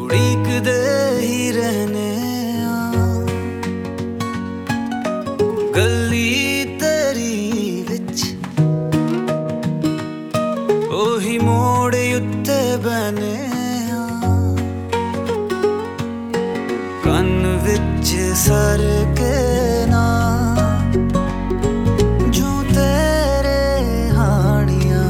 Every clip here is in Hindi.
उड़ीकदे ही रहने गली तेरी विच ओही मोड़ उत्ते बने कन विच सर के ना जो तेरे हानियां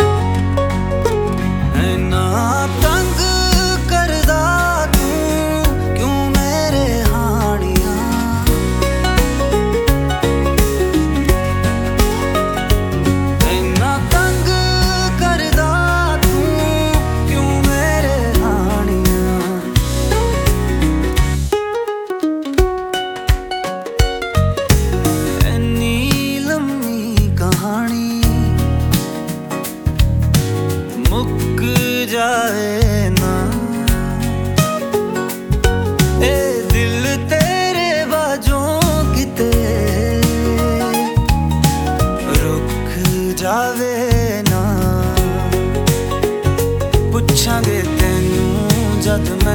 है ना तंग करदा तू क्यों मेरे हानियां है ना तंग करदा तू क्यों मेरे हानियां मुक जाए ना ए दिल तेरे बाजों किते रुक जावे ना पुछांगे तेनू जद मैं